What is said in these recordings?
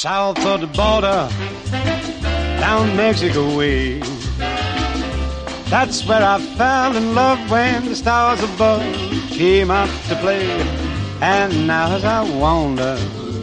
south of the border, down Mexico way. That's where I fell in love when the stars above came out to play. And now as I wander...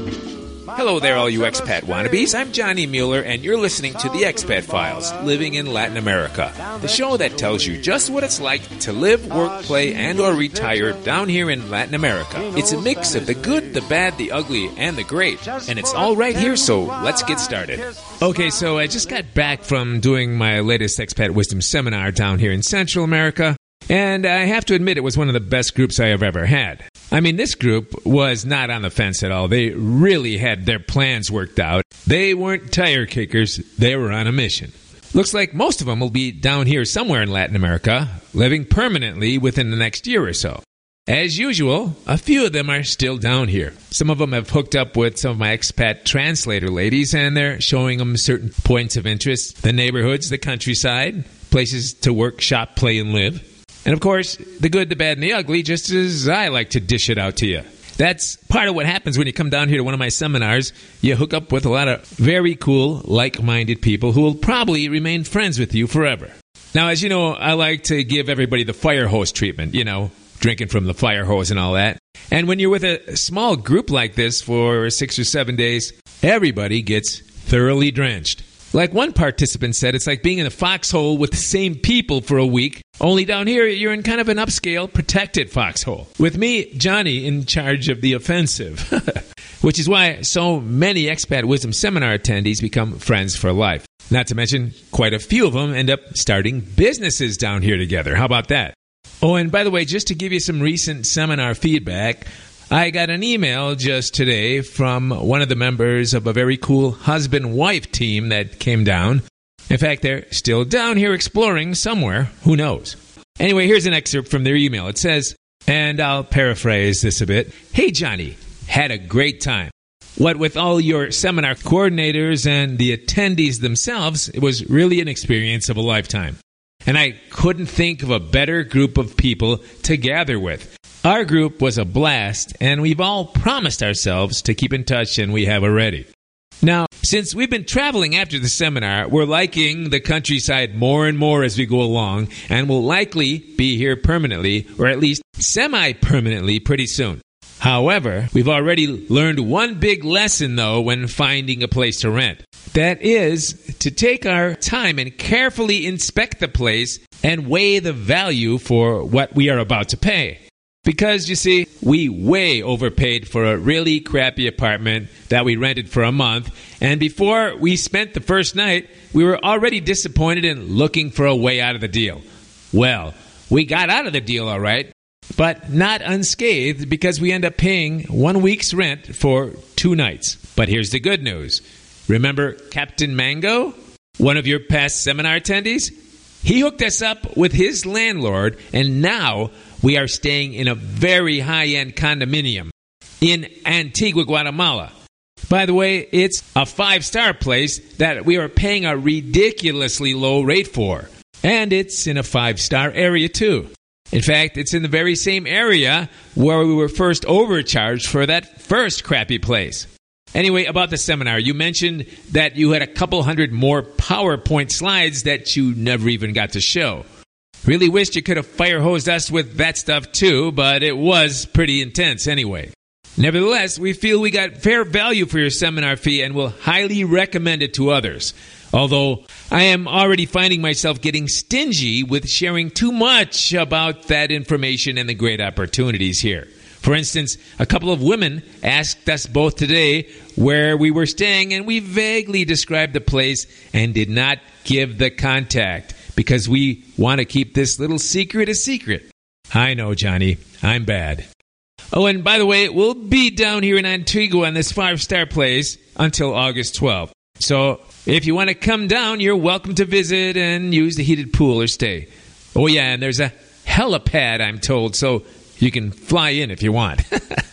Hello there, all you expat wannabes. I'm Johnny Mueller, and you're listening to The Expat Files, Living in Latin America, the show that tells you just what it's like to live, work, play, and or retire down here in Latin America. It's a mix of the good, the bad, the ugly, and the great, and it's all right here, so let's get started. Okay, so I just got back from doing my latest Expat Wisdom seminar down here in Central America, and I have to admit it was one of the best groups I have ever had. I mean, this group was not on the fence at all. They really had their plans worked out. They weren't tire kickers. They were on a mission. Looks like most of them will be down here somewhere in Latin America, living permanently within the next year or so. As usual, a few of them are still down here. Some of them have hooked up with some of my expat translator ladies, and they're showing them certain points of interest, the neighborhoods, the countryside, places to work, shop, play, and live. And of course, the good, the bad, and the ugly, just as I like to dish it out to you. That's part of what happens when you come down here to one of my seminars. You hook up with a lot of very cool, like-minded people who will probably remain friends with you forever. Now, as you know, I like to give everybody the fire hose treatment, you know, drinking from the fire hose and all that. And when you're with a small group like this for 6 or 7 days, everybody gets thoroughly drenched. Like one participant said, it's like being in a foxhole with the same people for a week, only down here you're in kind of an upscale, protected foxhole. With me, Johnny, in charge of the offensive. Which is why so many Expat Wisdom Seminar attendees become friends for life. Not to mention, quite a few of them end up starting businesses down here together. How about that? Oh, and by the way, just to give you some recent seminar feedback, I got an email just today from one of the members of a very cool husband-wife team that came down. In fact, they're still down here exploring somewhere. Who knows? Anyway, here's an excerpt from their email. It says, and I'll paraphrase this a bit, "Hey, Johnny, had a great time. What with all your seminar coordinators and the attendees themselves, it was really an experience of a lifetime. And I couldn't think of a better group of people to gather with. Our group was a blast, and we've all promised ourselves to keep in touch, and we have already. Now, since we've been traveling after the seminar, we're liking the countryside more and more as we go along, and will likely be here permanently, or at least semi-permanently pretty soon. However, we've already learned one big lesson, though, when finding a place to rent. That is, to take our time and carefully inspect the place and weigh the value for what we are about to pay. Because, you see, we way overpaid for a really crappy apartment that we rented for a month, and before we spent the first night, we were already disappointed and looking for a way out of the deal. Well, we got out of the deal all right, but not unscathed because we end up paying 1 week's rent for 2 nights. But here's the good news. Remember Captain Mango, one of your past seminar attendees? He hooked us up with his landlord, and now we are staying in a very high-end condominium in Antigua, Guatemala. By the way, it's a 5-star place that we are paying a ridiculously low rate for. And it's in a 5-star area, too. In fact, it's in the very same area where we were first overcharged for that first crappy place. Anyway, about the seminar, you mentioned that you had a couple hundred more PowerPoint slides that you never even got to show. Really wished you could have fire-hosed us with that stuff too, but it was pretty intense anyway. Nevertheless, we feel we got fair value for your seminar fee and will highly recommend it to others. Although I am already finding myself getting stingy with sharing too much about that information and the great opportunities here. For instance, a couple of women asked us both today where we were staying, and we vaguely described the place and did not give the contact because we want to keep this little secret a secret. I know, Johnny. I'm bad. Oh, and by the way, we'll be down here in Antigua in this 5-star place until August 12th. So if you want to come down, you're welcome to visit and use the heated pool or stay. Oh, yeah, and there's a helipad, I'm told, so you can fly in if you want.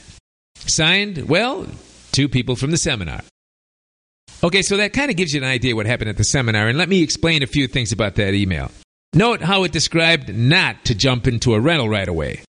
Signed, well, 2 people from the seminar. Okay, so that kind of gives you an idea what happened at the seminar, and let me explain a few things about that email. Note how it described not to jump into a rental right away.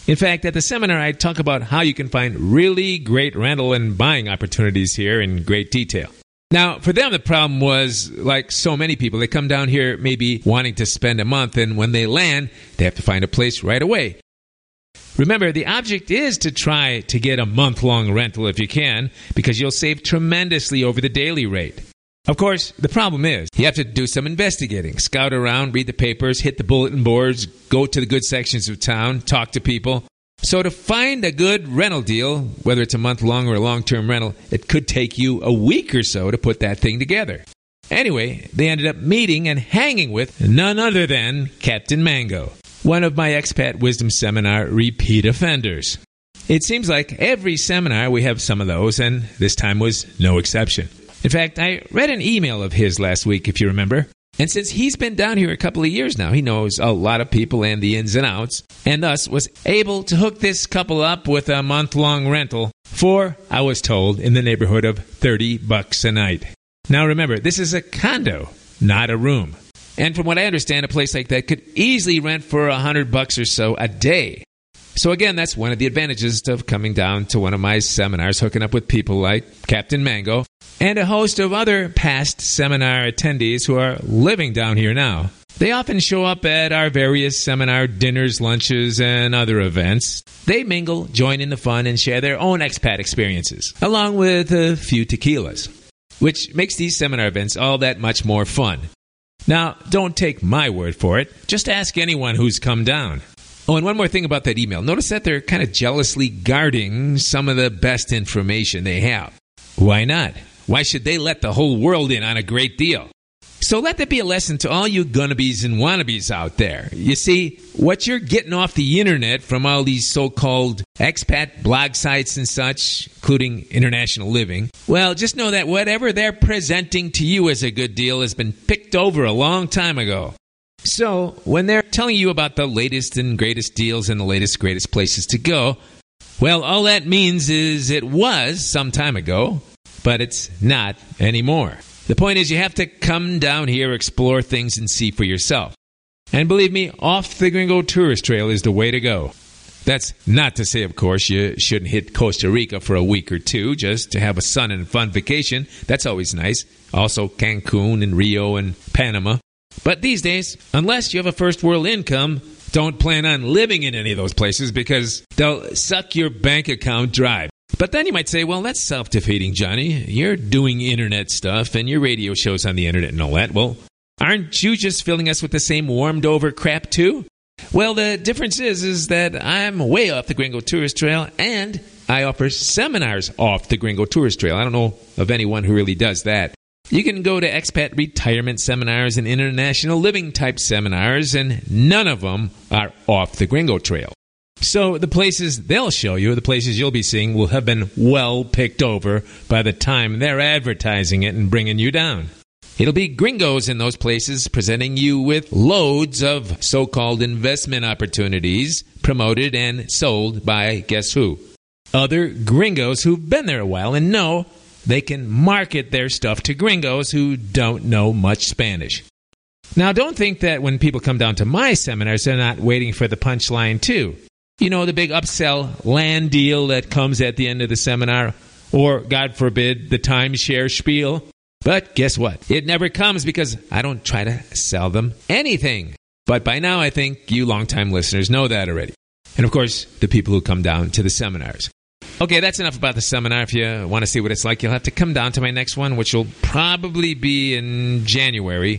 In fact, at the seminar, I talk about how you can find really great rental and buying opportunities here in great detail. Now, for them, the problem was, like so many people, they come down here maybe wanting to spend a month, and when they land, they have to find a place right away. Remember, the object is to try to get a month-long rental if you can, because you'll save tremendously over the daily rate. Of course, the problem is you have to do some investigating, scout around, read the papers, hit the bulletin boards, go to the good sections of town, talk to people. So to find a good rental deal, whether it's a month-long or a long-term rental, it could take you a week or so to put that thing together. Anyway, they ended up meeting and hanging with none other than Captain Mango, one of my Expat Wisdom Seminar repeat offenders. It seems like every seminar we have some of those, and this time was no exception. In fact, I read an email of his last week, if you remember. And since he's been down here a couple of years now, he knows a lot of people and the ins and outs, and thus was able to hook this couple up with a month-long rental for, I was told, in the neighborhood of $30 a night. Now remember, this is a condo, not a room. And from what I understand, a place like that could easily rent for $100 or so a day. So again, that's one of the advantages of coming down to one of my seminars, hooking up with people like Captain Mango and a host of other past seminar attendees who are living down here now. They often show up at our various seminar dinners, lunches, and other events. They mingle, join in the fun, and share their own expat experiences, along with a few tequilas, which makes these seminar events all that much more fun. Now, don't take my word for it. Just ask anyone who's come down. Oh, and one more thing about that email. Notice that they're kind of jealously guarding some of the best information they have. Why not? Why should they let the whole world in on a great deal? So let that be a lesson to all you gonnabes and wannabes out there. You see, what you're getting off the internet from all these so-called expat blog sites and such, including International Living, well, just know that whatever they're presenting to you as a good deal has been picked over a long time ago. So, when they're telling you about the latest and greatest deals and the latest, greatest places to go, well, all that means is it was some time ago, but it's not anymore. The point is you have to come down here, explore things, and see for yourself. And believe me, off the Gringo Tourist Trail is the way to go. That's not to say, of course, you shouldn't hit Costa Rica for a week or two just to have a sun and fun vacation. That's always nice. Also Cancun and Rio and Panama. But these days, unless you have a first world income, don't plan on living in any of those places because they'll suck your bank account dry. But then you might say, well, that's self-defeating, Johnny. You're doing internet stuff and your radio shows on the internet and all that. Well, aren't you just filling us with the same warmed-over crap, too? Well, the difference is that I'm way off the Gringo Tourist Trail and I offer seminars off the Gringo Tourist Trail. I don't know of anyone who really does that. You can go to expat retirement seminars and international living type seminars, and none of them are off the Gringo Trail. So the places they'll show you, the places you'll be seeing, will have been well picked over by the time they're advertising it and bringing you down. It'll be gringos in those places presenting you with loads of so-called investment opportunities promoted and sold by guess who? Other gringos who've been there a while and know they can market their stuff to gringos who don't know much Spanish. Now, don't think that when people come down to my seminars, they're not waiting for the punchline, too. You know, the big upsell land deal that comes at the end of the seminar, or, God forbid, the timeshare spiel. But guess what? It never comes because I don't try to sell them anything. But by now, I think you longtime listeners know that already. And, of course, the people who come down to the seminars. Okay, that's enough about the seminar. If you want to see what it's like, you'll have to come down to my next one, which will probably be in January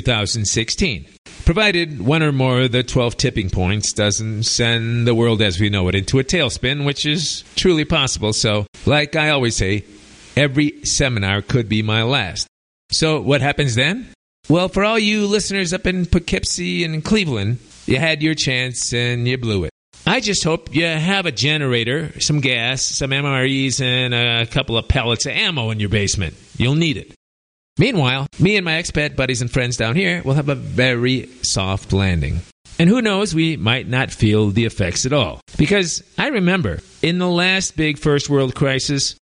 2016. Provided one or more of the 12 tipping points doesn't send the world as we know it into a tailspin, which is truly possible. So, like I always say, every seminar could be my last. So, what happens then? Well, for all you listeners up in Poughkeepsie and Cleveland, you had your chance and you blew it. I just hope you have a generator, some gas, some MREs, and a couple of pallets of ammo in your basement. You'll need it. Meanwhile, me and my expat buddies and friends down here will have a very soft landing. And who knows, we might not feel the effects at all. Because I remember, in the last big first world crisis,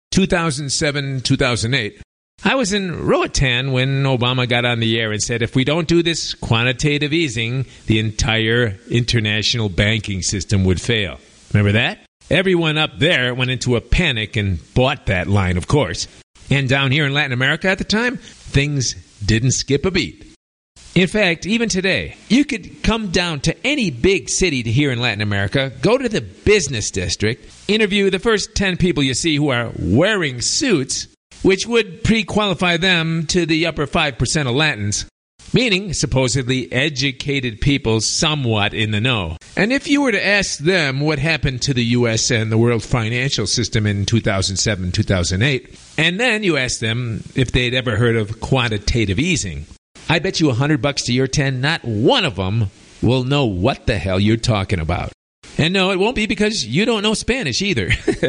2007-2008, I was in Roatan when Obama got on the air and said, if we don't do this quantitative easing, the entire international banking system would fail. Remember that? Everyone up there went into a panic and bought that line, of course. And down here in Latin America at the time, things didn't skip a beat. In fact, even today, you could come down to any big city here in Latin America, go to the business district, interview the first 10 people you see who are wearing suits, which would pre-qualify them to the upper 5% of Latins, meaning supposedly educated people somewhat in the know. And if you were to ask them what happened to the U.S. and the world financial system in 2007, 2008, and then you ask them if they'd ever heard of quantitative easing, I bet you $100 to your 10, not one of them will know what the hell you're talking about. And no, it won't be because you don't know Spanish either.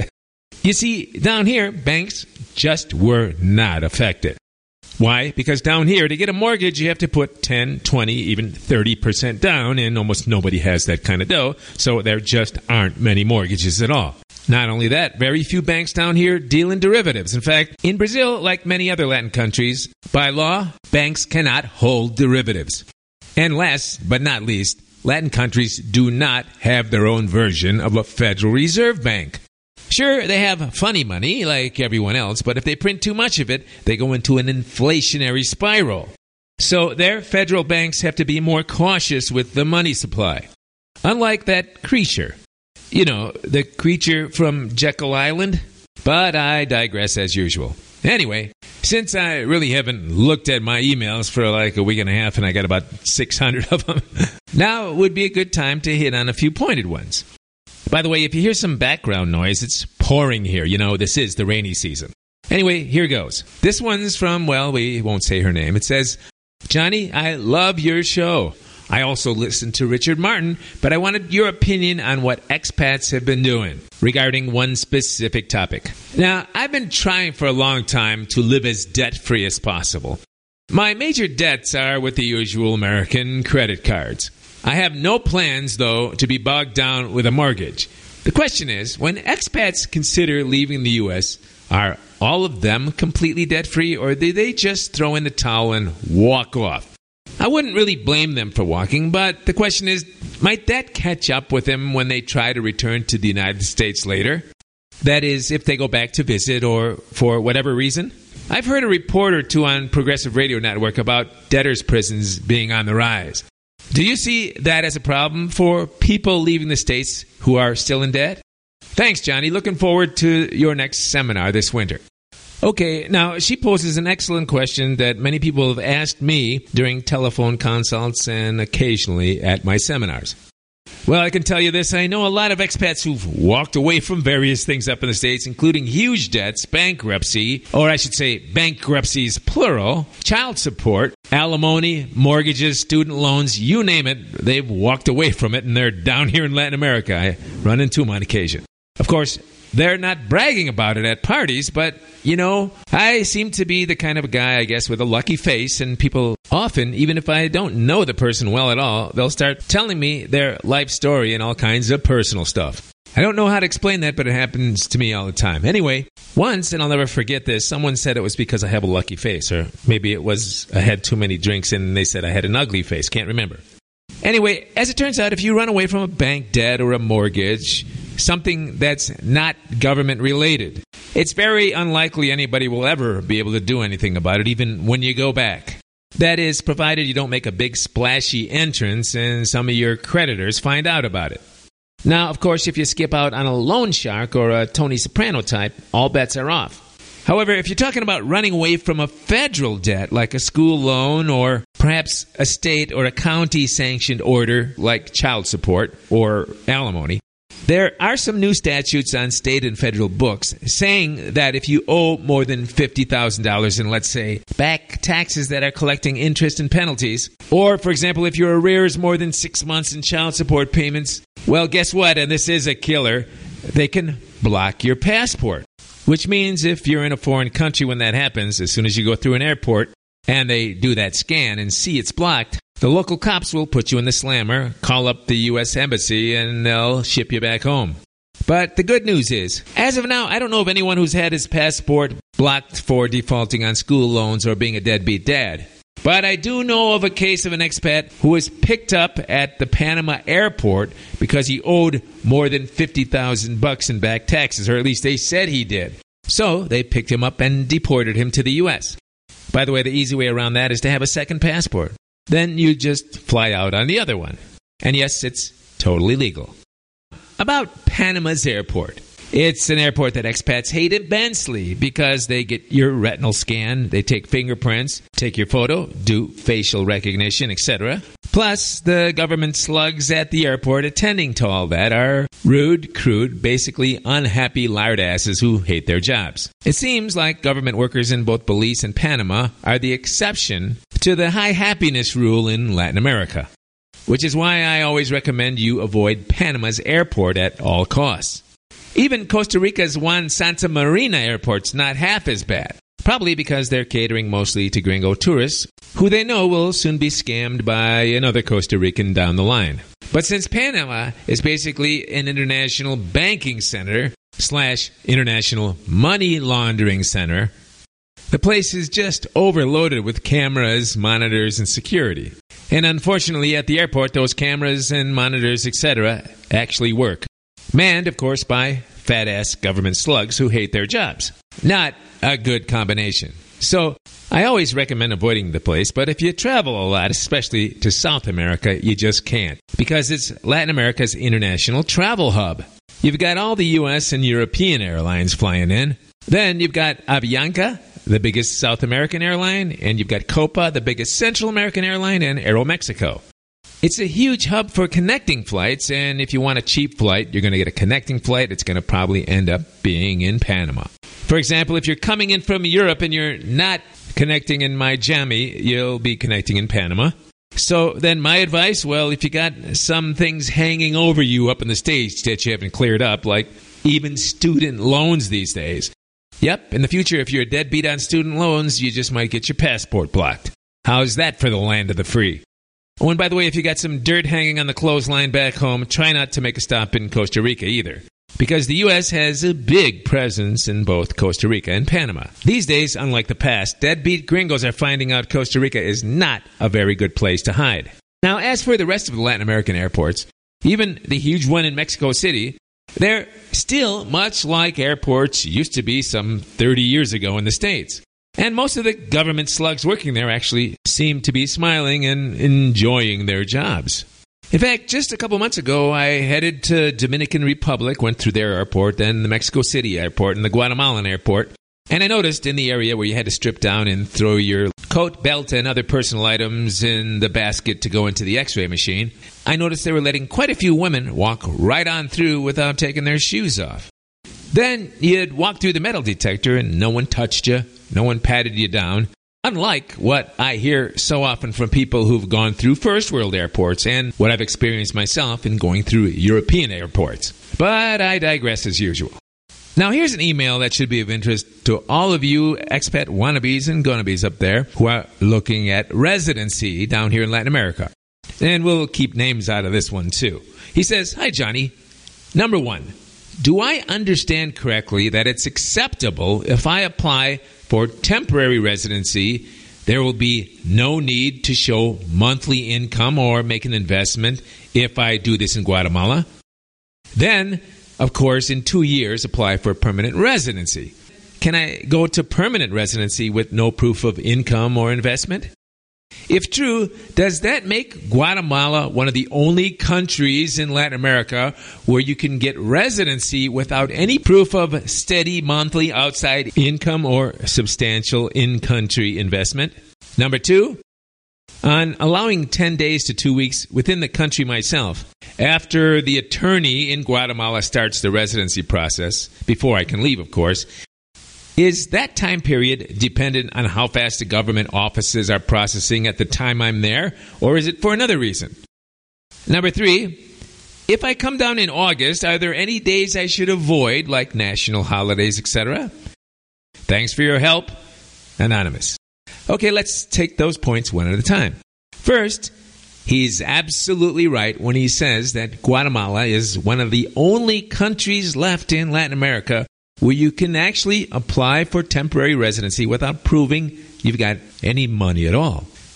You see, down here, banks just were not affected. Why? Because down here, to get a mortgage, you have to put 10, 20, even 30% down, and almost nobody has that kind of dough, so there just aren't many mortgages at all. Not only that, very few banks down here deal in derivatives. In fact, in Brazil, like many other Latin countries, by law, banks cannot hold derivatives. And last but not least, Latin countries do not have their own version of a Federal Reserve Bank. Sure, they have funny money like everyone else, but if they print too much of it, they go into an inflationary spiral. So their federal banks have to be more cautious with the money supply. Unlike that creature. You know, the creature from Jekyll Island? But I digress as usual. Anyway, since I really haven't looked at my emails for like a week and a half and I got about 600 of them, now would be a good time to hit on a few pointed ones. By the way, if you hear some background noise, it's pouring here. You know, this is the rainy season. Anyway, here goes. This one's from, well, we won't say her name. It says, Johnny, I love your show. I also listened to Richard Martin, but I wanted your opinion on what expats have been doing regarding one specific topic. Now, I've been trying for a long time to live as debt-free as possible. My major debts are with the usual American credit cards. I have no plans, though, to be bogged down with a mortgage. The question is, when expats consider leaving the U.S., are all of them completely debt-free, or do they just throw in the towel and walk off? I wouldn't really blame them for walking, but the question is, might that catch up with them when they try to return to the United States later? That is, if they go back to visit or for whatever reason? I've heard a report or two on Progressive Radio Network about debtors' prisons being on the rise. Do you see that as a problem for people leaving the States who are still in debt? Thanks, Johnny. Looking forward to your next seminar this winter. Okay, now she poses an excellent question that many people have asked me during telephone consults and occasionally at my seminars. Well, I can tell you this. I know a lot of expats who've walked away from various things up in the States, including huge debts, bankruptcy, or I should say bankruptcies plural, child support, alimony, mortgages, student loans, you name it. They've walked away from it, and they're down here in Latin America. I run into them on occasion. Of course, they're not bragging about it at parties, but, you know, I seem to be the kind of a guy, I guess, with a lucky face, and people often, even if I don't know the person well at all, they'll start telling me their life story and all kinds of personal stuff. I don't know how to explain that, but it happens to me all the time. Anyway, once, and I'll never forget this, someone said it was because I have a lucky face, or maybe it was I had too many drinks and they said I had an ugly face. Can't remember. Anyway, as it turns out, if you run away from a bank debt or a mortgage, something that's not government related, it's very unlikely anybody will ever be able to do anything about it, even when you go back. That is, provided you don't make a big splashy entrance and some of your creditors find out about it. Now, of course, if you skip out on a loan shark or a Tony Soprano type, all bets are off. However, if you're talking about running away from a federal debt like a school loan or perhaps a state or a county sanctioned order like child support or alimony, there are some new statutes on state and federal books saying that if you owe more than $50,000 in, let's say, back taxes that are collecting interest and penalties, or, for example, if your arrears more than 6 months in child support payments, well, guess what? And this is a killer. They can block your passport, which means if you're in a foreign country when that happens, as soon as you go through an airport and they do that scan and see it's blocked, the local cops will put you in the slammer, call up the U.S. Embassy, and they'll ship you back home. But the good news is, as of now, I don't know of anyone who's had his passport blocked for defaulting on school loans or being a deadbeat dad. But I do know of a case of an expat who was picked up at the Panama airport because he owed more than $50,000 in back taxes, or at least they said he did. So they picked him up and deported him to the U.S. By the way, the easy way around that is to have a second passport. Then you just fly out on the other one. And yes, it's totally legal. About Panama's airport. It's an airport that expats hate immensely because they get your retinal scan, they take fingerprints, take your photo, do facial recognition, etc. Plus, the government slugs at the airport attending to all that are rude, crude, basically unhappy lardasses who hate their jobs. It seems like government workers in both Belize and Panama are the exception to the high happiness rule in Latin America, which is why I always recommend you avoid Panama's airport at all costs. Even Costa Rica's Juan Santa Marina airport's not half as bad, probably because they're catering mostly to gringo tourists, who they know will soon be scammed by another Costa Rican down the line. But since Panama is basically an international banking center / international money laundering center, the place is just overloaded with cameras, monitors, and security. And unfortunately, at the airport, those cameras and monitors, etc., actually work. Manned, of course, by fat-ass government slugs who hate their jobs. Not a good combination. So, I always recommend avoiding the place, but if you travel a lot, especially to South America, you just can't. Because it's Latin America's international travel hub. You've got all the U.S. and European airlines flying in. Then you've got Avianca, the biggest South American airline, and you've got Copa, the biggest Central American airline, and Aeromexico. It's a huge hub for connecting flights, and if you want a cheap flight, you're going to get a connecting flight. It's going to probably end up being in Panama. For example, if you're coming in from Europe and you're not connecting in Miami, you'll be connecting in Panama. So then my advice, well, if you got some things hanging over you up in the States that you haven't cleared up, like even student loans these days. Yep, in the future, if you're a deadbeat on student loans, you just might get your passport blocked. How's that for the land of the free? Oh, and by the way, if you got some dirt hanging on the clothesline back home, try not to make a stop in Costa Rica either. Because the U.S. has a big presence in both Costa Rica and Panama. These days, unlike the past, deadbeat gringos are finding out Costa Rica is not a very good place to hide. Now, as for the rest of the Latin American airports, even the huge one in Mexico City, they're still much like airports used to be some 30 years ago in the States. And most of the government slugs working there actually seem to be smiling and enjoying their jobs. In fact, just a couple months ago, I headed to Dominican Republic, went through their airport, then the Mexico City airport and the Guatemalan airport. And I noticed in the area where you had to strip down and throw your coat, belt, and other personal items in the basket to go into the x-ray machine, I noticed they were letting quite a few women walk right on through without taking their shoes off. Then you'd walk through the metal detector and no one touched you, no one patted you down. Unlike what I hear so often from people who've gone through first world airports and what I've experienced myself in going through European airports. But I digress as usual. Now here's an email that should be of interest to all of you expat wannabes and gonabes up there who are looking at residency down here in Latin America. And we'll keep names out of this one too. He says, "Hi Johnny. Number 1, do I understand correctly that it's acceptable if I apply for temporary residency, there will be no need to show monthly income or make an investment if I do this in Guatemala? Then, of course, in 2 years, apply for permanent residency. Can I go to permanent residency with no proof of income or investment? If true, does that make Guatemala one of the only countries in Latin America where you can get residency without any proof of steady monthly outside income or substantial in-country investment? Number 2, on allowing 10 days to 2 weeks within the country myself, after the attorney in Guatemala starts the residency process, before I can leave, of course, is that time period dependent on how fast the government offices are processing at the time I'm there, or is it for another reason? Number 3, if I come down in August, are there any days I should avoid, like national holidays, etc.? Thanks for your help, Anonymous." Okay, let's take those points one at a time. First, he's absolutely right when he says that Guatemala is one of the only countries left in Latin America where you can actually apply for temporary residency without proving you've got any money at all.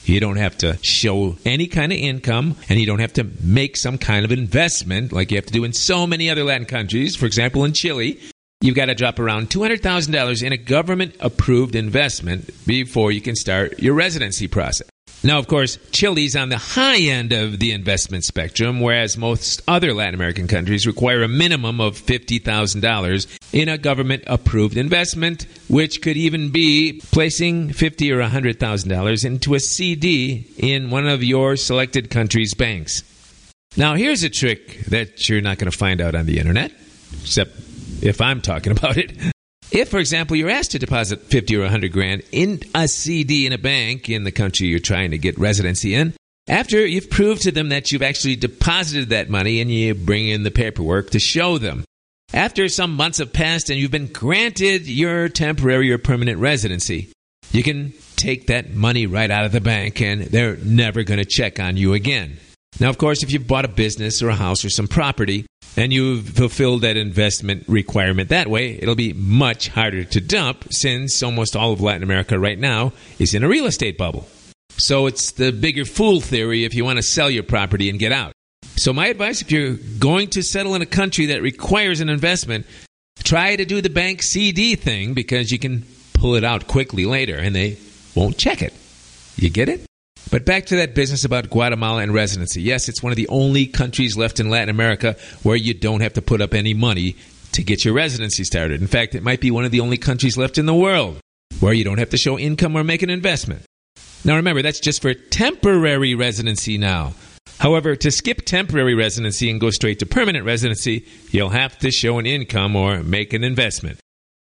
You don't have to show any kind of income, and you don't have to make some kind of investment like you have to do in so many other Latin countries. For example, in Chile, you've got to drop around $200,000 in a government-approved investment before you can start your residency process. Now, of course, Chile's on the high end of the investment spectrum, whereas most other Latin American countries require a minimum of $50,000 in a government-approved investment, which could even be placing $50,000 or $100,000 into a CD in one of your selected country's banks. Now, here's a trick that you're not going to find out on the internet, except if I'm talking about it. If, for example, you're asked to deposit $50,000 or $100,000 in a CD in a bank in the country you're trying to get residency in, after you've proved to them that you've actually deposited that money and you bring in the paperwork to show them. After some months have passed and you've been granted your temporary or permanent residency, you can take that money right out of the bank and they're never going to check on you again. Now, of course, if you've bought a business or a house or some property, and you've fulfilled that investment requirement that way, it'll be much harder to dump since almost all of Latin America right now is in a real estate bubble. So it's the bigger fool theory if you want to sell your property and get out. So my advice, if you're going to settle in a country that requires an investment, try to do the bank CD thing because you can pull it out quickly later and they won't check it. You get it? But back to that business about Guatemala and residency. Yes, it's one of the only countries left in Latin America where you don't have to put up any money to get your residency started. In fact, it might be one of the only countries left in the world where you don't have to show income or make an investment. Now remember, that's just for temporary residency now. However, to skip temporary residency and go straight to permanent residency, you'll have to show an income or make an investment.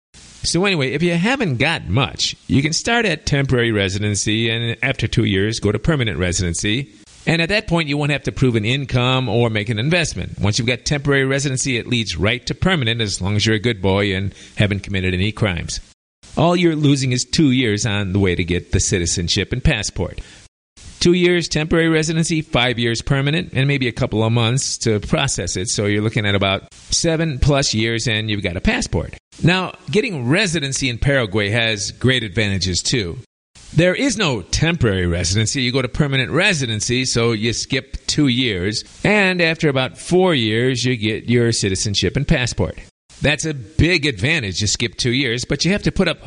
So anyway, if you haven't got much, you can start at temporary residency and after 2 years go to permanent residency. And at that point, you won't have to prove an income or make an investment. Once you've got temporary residency, it leads right to permanent as long as you're a good boy and haven't committed any crimes. All you're losing is 2 years on the way to get the citizenship and passport. 2 years temporary residency, 5 years permanent, and maybe a couple of months to process it. So you're looking at about 7+ years and you've got a passport. Now, getting residency in Paraguay has great advantages too. There is no temporary residency. You go to permanent residency, so you skip 2 years. And after about 4 years, you get your citizenship and passport. That's a big advantage. You skip 2 years, but you have to put up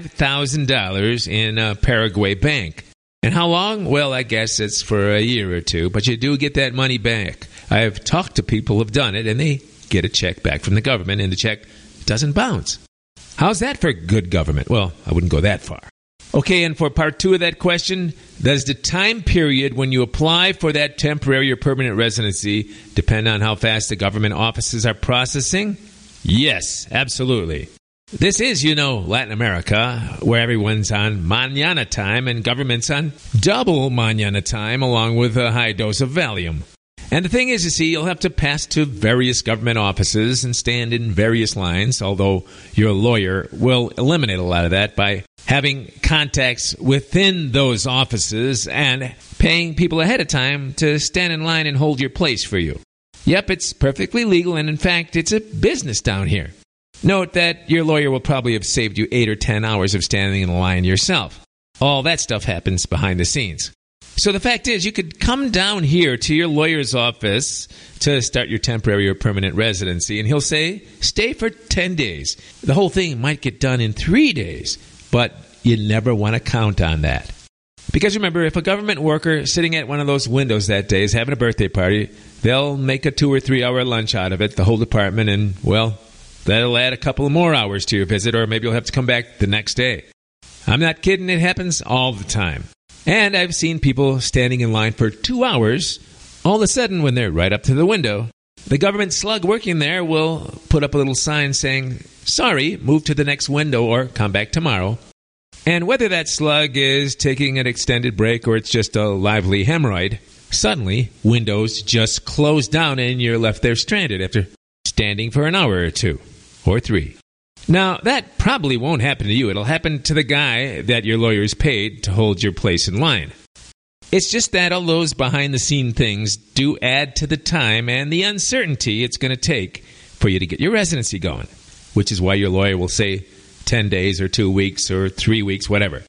$5,000 in a Paraguay bank. And how long? Well, I guess it's for a year or two, but you do get that money back. I've talked to people who've done it, and they get a check back from the government, and the check doesn't bounce. How's that for good government? Well, I wouldn't go that far. Okay, and for part 2 of that question, does the time period when you apply for that temporary or permanent residency depend on how fast the government offices are processing? Yes, absolutely. This is, Latin America, where everyone's on mañana time and government's on double mañana time along with a high dose of Valium. And the thing is, you'll have to pass to various government offices and stand in various lines, although your lawyer will eliminate a lot of that by having contacts within those offices and paying people ahead of time to stand in line and hold your place for you. Yep, it's perfectly legal, and in fact, it's a business down here. Note that your lawyer will probably have saved you 8 or 10 hours of standing in the line yourself. All that stuff happens behind the scenes. So the fact is, you could come down here to your lawyer's office to start your temporary or permanent residency, and he'll say, stay for 10 days. The whole thing might get done in 3 days, but you never want to count on that. Because remember, if a government worker sitting at one of those windows that day is having a birthday party, they'll make a 2 or 3 hour lunch out of it, the whole department, and, well, that'll add a couple of more hours to your visit, or maybe you'll have to come back the next day. I'm not kidding, it happens all the time. And I've seen people standing in line for 2 hours. All of a sudden, when they're right up to the window, the government slug working there will put up a little sign saying, sorry, move to the next window or come back tomorrow. And whether that slug is taking an extended break or it's just a lively hemorrhoid, suddenly windows just close down and you're left there stranded after standing for an hour or 2 or 3. Now, that probably won't happen to you. It'll happen to the guy that your lawyer's paid to hold your place in line. It's just that all those behind-the-scene things do add to the time and the uncertainty it's going to take for you to get your residency going, which is why your lawyer will say 10 days or 2 weeks or 3 weeks, whatever.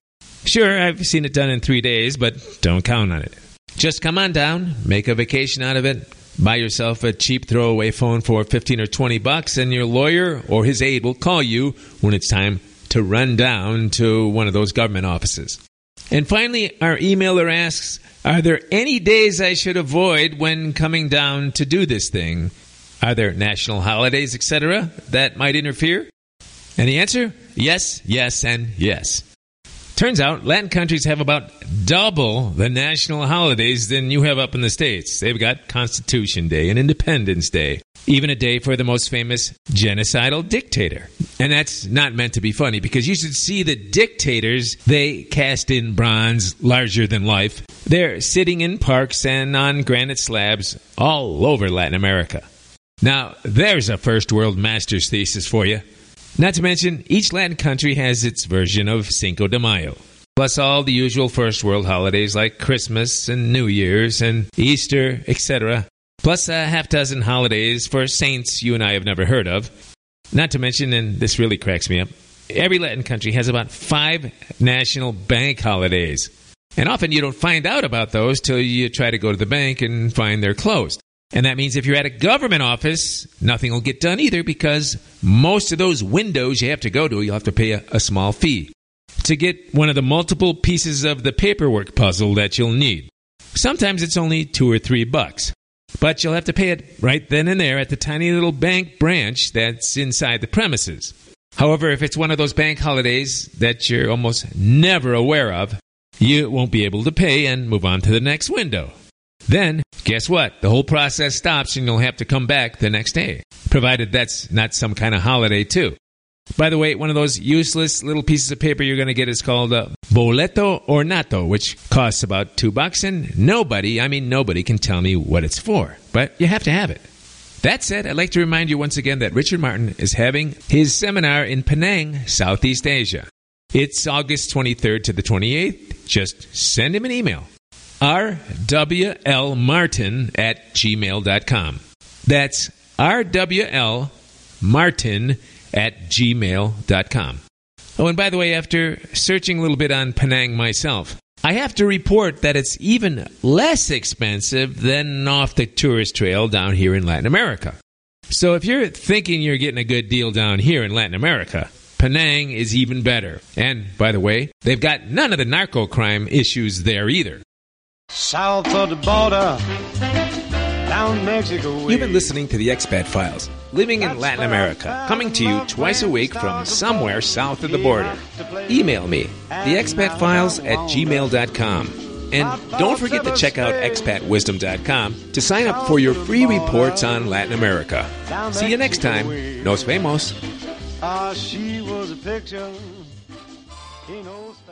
Sure, I've seen it done in 3 days, but don't count on it. Just come on down, make a vacation out of it, buy yourself a cheap throwaway phone for $15 or $20, and your lawyer or his aide will call you when it's time to run down to one of those government offices. And finally, our emailer asks, are there any days I should avoid when coming down to do this thing? Are there national holidays, etc., that might interfere? And the answer? Yes, yes, and yes. Turns out Latin countries have about double the national holidays than you have up in the States. They've got Constitution Day and Independence Day, even a day for the most famous genocidal dictator. And that's not meant to be funny, because you should see the dictators they cast in bronze larger than life. They're sitting in parks and on granite slabs all over Latin America. Now, there's a first world master's thesis for you. Not to mention, each Latin country has its version of Cinco de Mayo, plus all the usual first world holidays like Christmas and New Year's and Easter, etc., plus a half dozen holidays for saints you and I have never heard of. Not to mention, and this really cracks me up, every Latin country has about 5 national bank holidays. And often you don't find out about those till you try to go to the bank and find they're closed. And that means if you're at a government office, nothing will get done either, because most of those windows you have to go to, you'll have to pay a small fee to get one of the multiple pieces of the paperwork puzzle that you'll need. Sometimes it's only $2 or $3, but you'll have to pay it right then and there at the tiny little bank branch that's inside the premises. However, if it's one of those bank holidays that you're almost never aware of, you won't be able to pay and move on to the next window. Then, guess what? The whole process stops and you'll have to come back the next day, provided that's not some kind of holiday too. By the way, one of those useless little pieces of paper you're going to get is called boleto ornato, which costs about $2, and nobody can tell me what it's for, but you have to have it. That said, I'd like to remind you once again that Richard Martin is having his seminar in Penang, Southeast Asia. It's August 23rd to the 28th. Just send him an email. rwlmartin@gmail.com. That's rwlmartin@gmail.com. Oh, and by the way, after searching a little bit on Penang myself, I have to report that it's even less expensive than off the tourist trail down here in Latin America. So if you're thinking you're getting a good deal down here in Latin America, Penang is even better. And, by the way, they've got none of the narco crime issues there either. South of the border, down Mexico way. You've been listening to the Expat Files, living in Latin America, coming to you twice a week from somewhere south of the border. Email me, theexpatfiles@gmail.com. And don't forget to check out expatwisdom.com to sign up for your free reports on Latin America. See you next time. Nos vemos. She was a picture. He knows.